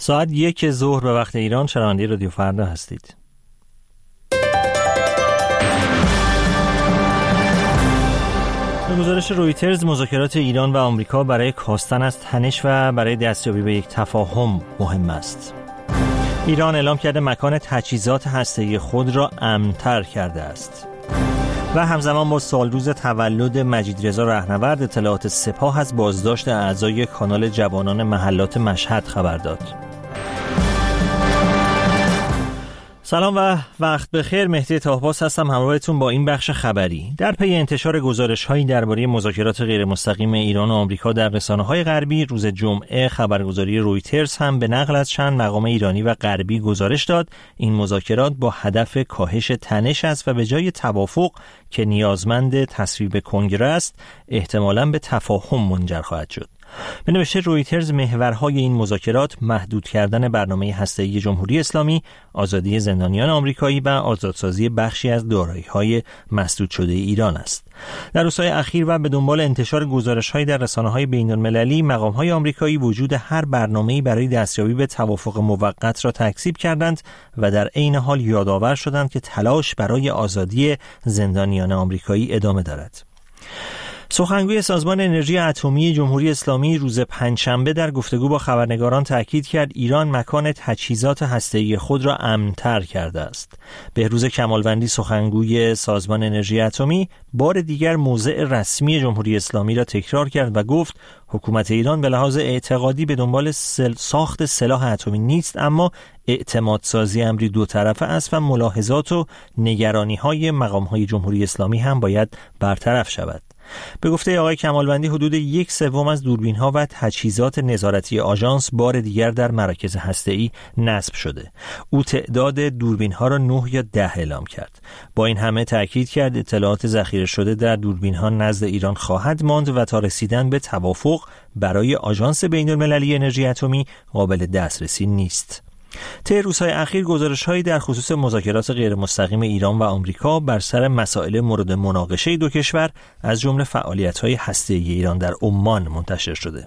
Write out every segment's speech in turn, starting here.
ساعت 1 ظهر به وقت ایران شنونده رادیو فردا هستید. به گزارش رویترز مذاکرات ایران و آمریکا برای کاستن از تنش و برای دستیابی به یک تفاهم مهم است. ایران اعلام کرده مکان تجهیزات هسته‌ای خود را امن‌تر کرده است. و همزمان با سالروز تولد مجیدرضا رهنورد اطلاعات سپاه از بازداشت اعضای کانال جوانان محلات مشهد خبر داد. سلام و وقت بخیر. مهدی طاهباز هستم همراهتون با این بخش خبری. در پی انتشار گزارش‌هایی درباره مذاکرات غیرمستقیم ایران و آمریکا در رسانه‌های غربی، روز جمعه خبرگزاری رویترز هم به نقل از چند مقام ایرانی و غربی گزارش داد این مذاکرات با هدف کاهش تنش است و به جای توافق که نیازمند تصویب کنگره است، احتمالاً به تفاهم منجر خواهد شد. به نوشته رویترز، محورهای این مذاکرات محدود کردن برنامه هسته‌ای جمهوری اسلامی، آزادی زندانیان آمریکایی و آزادسازی بخشی از دارایی‌های مسدود شده ایران است. در روزهای اخیر و به دنبال انتشار گزارش‌های در رسانه‌های بین‌المللی، مقام‌های آمریکایی وجود هر برنامه‌ای برای دستیابی به توافق موقت را تکذیب کردند و در عین حال یادآور شدند که تلاش برای آزادی زندانیان آمریکایی ادامه دارد. سخنگوی سازمان انرژی اتمی جمهوری اسلامی روز پنجشنبه در گفتگو با خبرنگاران تاکید کرد ایران مکان تجهیزات هسته‌ای خود را امن‌تر کرده است. بهروز کمالوندی، سخنگوی سازمان انرژی اتمی، بار دیگر موضع رسمی جمهوری اسلامی را تکرار کرد و گفت حکومت ایران به لحاظ اعتقادی به دنبال ساخت سلاح اتمی نیست، اما اعتمادسازی امری دو طرفه است و ملاحظات و نگرانی‌های مقام‌های جمهوری اسلامی هم باید برطرف شود. به گفته آقای کمالوندی، حدود 1/3 از دوربین‌ها و تجهیزات نظارتی آژانس بار دیگر در مراکز هسته‌ای نصب شده. او تعداد دوربین‌ها را 9 یا 10 اعلام کرد. با این همه تأکید کرد اطلاعات ذخیره شده در دوربین‌ها نزد ایران خواهد ماند و تا رسیدن به توافق برای آژانس بین‌المللی انرژی اتمی قابل دسترسی نیست. طی روزهای اخیر گزارش‌هایی در خصوص مذاکرات غیرمستقیم ایران و آمریکا بر سر مسائل مورد مناقشه دو کشور از جمله فعالیت‌های هسته‌ای ایران در عمان منتشر شده.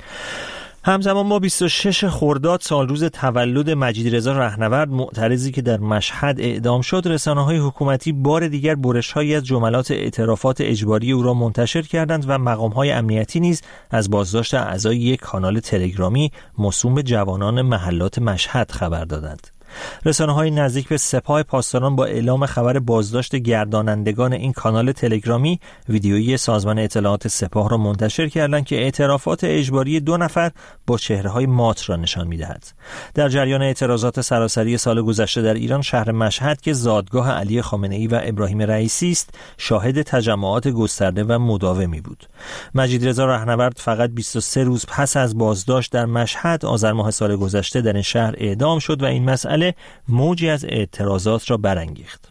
همزمان با 26 خرداد سالروز تولد مجیدرضا رهنورد، معترضی که در مشهد اعدام شد، رسانه‌های حکومتی بار دیگر برش‌هایی از جملات اعترافات اجباری او را منتشر کردند و مقام‌های امنیتی نیز از بازداشت اعضای یک کانال تلگرامی موسوم به جوانان محلات مشهد خبر دادند. رسانه‌های نزدیک به سپاه پاسداران با اعلام خبر بازداشت گردانندگان این کانال تلگرامی، ویدیویی سازمان اطلاعات سپاه را منتشر کردند که اعترافات اجباری 2 نفر با چهره‌های مات را نشان می‌دهد. در جریان اعتراضات سراسری سال گذشته در ایران، شهر مشهد که زادگاه علی خامنه‌ای و ابراهیم رئیسی است، شاهد تجمعات گسترده و مداومی بود. مجیدرضا رهنورد فقط 23 روز پس از بازداشت در مشهد آذر ماه سال گذشته در این شهر اعدام شد و این مسئله موجی از اعتراضات را برانگیخت.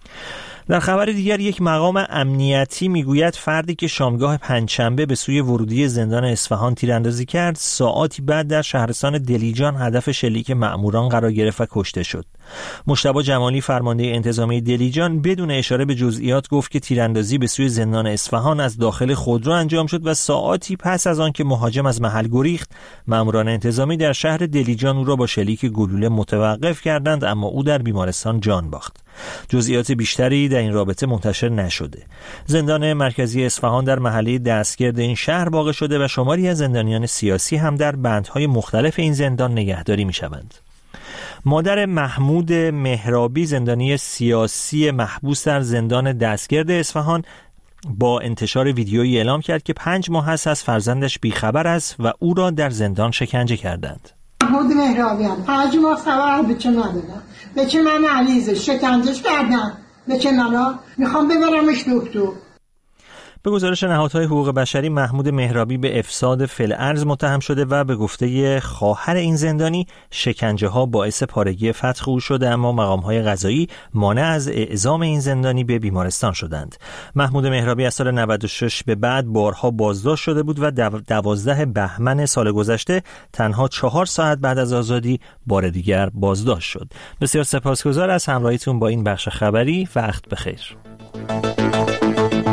در خبر دیگر، یک مقام امنیتی میگوید فردی که شامگاه پنجشنبه به سوی ورودی زندان اصفهان تیراندازی کرد، ساعاتی بعد در شهرستان دلیجان هدف شلیک مأموران قرار گرفت و کشته شد. مجتبی جمالی، فرمانده انتظامی دلیجان، بدون اشاره به جزئیات گفت که تیراندازی به سوی زندان اصفهان از داخل خودرو انجام شد و ساعاتی پس از آن که مهاجم از محل گریخت، مأموران انتظامی در شهر دلیجان او را با شلیک گلوله متوقف کردند، اما او در بیمارستان جان باخت. جزئیات بیشتری در این رابطه منتشر نشده. زندان مرکزی اصفهان در محله دستگرد این شهر واقع شده و شماری از زندانیان سیاسی هم در بندهای مختلف این زندان نگهداری می‌شوند. مادر محمود مهرابی، زندانی سیاسی محبوس در زندان دستگرد اصفهان، با انتشار ویدیویی اعلام کرد که 5 ماه است از فرزندش بیخبر است و او را در زندان شکنجه کردند. محمود مهرابیان 5 ماه خبر به چه ندادم، به چه من علیزه شکنجهش کردن، به چه منو میخوام ببرمش دکتر. به گزارش نهادهای حقوق بشری، محمود مهرابی به افساد فی‌الارض متهم شده و به گفته خواهر این زندانی شکنجه ها باعث پارگی فتق او شده، اما مقام‌های قضایی مانع از اعزام این زندانی به بیمارستان شدند. محمود مهرابی از سال 96 به بعد بارها بازداشت شده بود و 12 بهمن سال گذشته تنها 4 ساعت بعد از آزادی بار دیگر بازداشت شد. بسیار سپاسگزار از همراهیتون با این بخش خبری. وقت بخیر.